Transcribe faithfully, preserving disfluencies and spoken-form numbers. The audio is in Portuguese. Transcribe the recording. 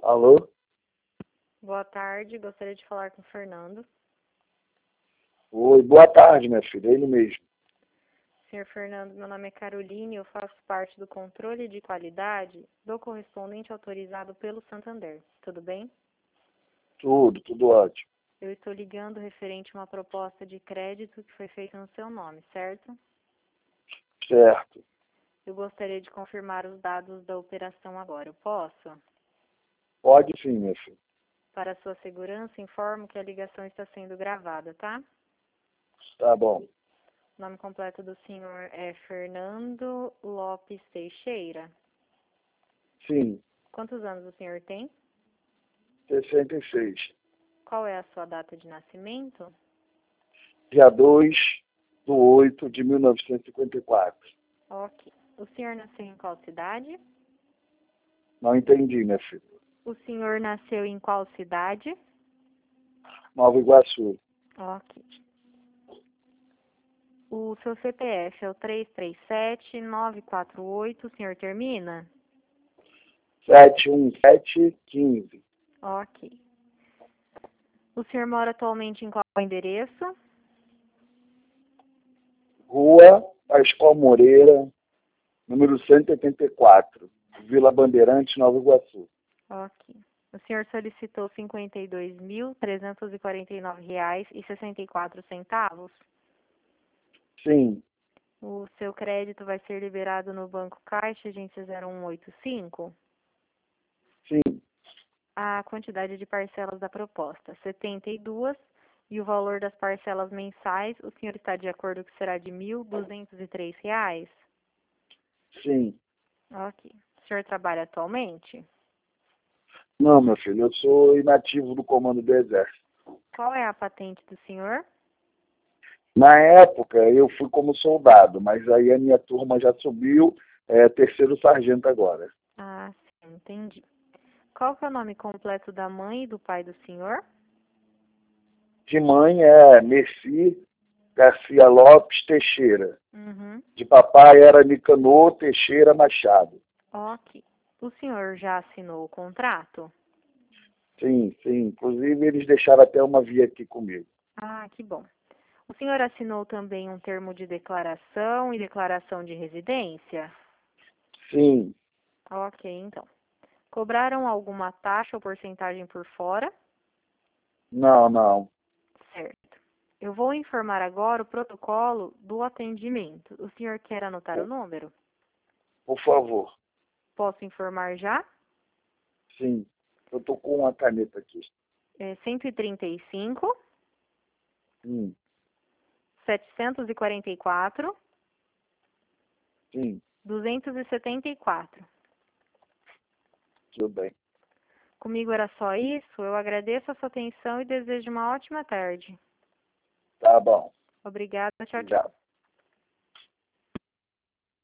Alô? Boa tarde, gostaria de falar com o Fernando. Oi, boa tarde, minha filha, é ele mesmo. Senhor Fernando, meu nome é Caroline e eu faço parte do controle de qualidade do correspondente autorizado pelo Santander. Tudo bem? Tudo, tudo ótimo. Eu estou ligando referente a uma proposta de crédito que foi feita no seu nome, certo? Certo. Eu gostaria de confirmar os dados da operação agora. Eu posso? Pode sim, minha filha. Para sua segurança, informo que a ligação está sendo gravada, tá? Tá bom. O nome completo do senhor é Fernando Lopes Teixeira. Sim, Quantos anos o senhor tem? sessenta e seis. Qual é a sua data de nascimento? Dia dois de oito de mil novecentos e cinquenta e quatro. Ok. O senhor nasceu em qual cidade? Não entendi, minha filha. O senhor nasceu em qual cidade? Nova Iguaçu. Ok. O seu C P F é o três três sete, nove quatro oito, o senhor termina? sete um sete um cinco. Ok. O senhor mora atualmente em qual endereço? Rua Pascoal Moreira, número cento e oitenta e quatro. Vila Bandeirante, Nova Iguaçu. Ok. O senhor solicitou cinquenta e dois mil, trezentos e quarenta e nove reais e sessenta e quatro centavos. Sim, O seu crédito vai ser liberado no Banco Caixa, agência zero um oito cinco. sim, A quantidade de parcelas da proposta, setenta e duas, e o valor das parcelas mensais, o senhor está de acordo que será de mil duzentos e três reais? sim. Ok. O senhor trabalha atualmente? Não, meu filho, eu sou inativo do Comando do Exército. Qual é a patente do senhor? Na época, eu fui como soldado, mas aí a minha turma já subiu, é terceiro sargento agora. Ah, sim, entendi. Qual que é o nome completo da mãe e do pai do senhor? De mãe é Merci Garcia Lopes Teixeira. Uhum. De papai era Nicanor Teixeira Machado. Ok. O senhor já assinou o contrato? Sim, sim. Inclusive, eles deixaram até uma via aqui comigo. Ah, que bom. O senhor assinou também um termo de declaração e declaração de residência? Sim. Ok, então. Cobraram alguma taxa ou porcentagem por fora? Não, não. Certo. Eu vou informar agora o protocolo do atendimento. O senhor quer anotar o número? Por favor. Posso informar já? Sim. Eu tô com uma caneta aqui. É cento e trinta e cinco, Sim, setecentos e quarenta e quatro, sim. duzentos e setenta e quatro. Tudo bem. Comigo era só isso. Eu agradeço a sua atenção e desejo uma ótima tarde. Tá bom. Obrigada. Tchau, tchau. Obrigado.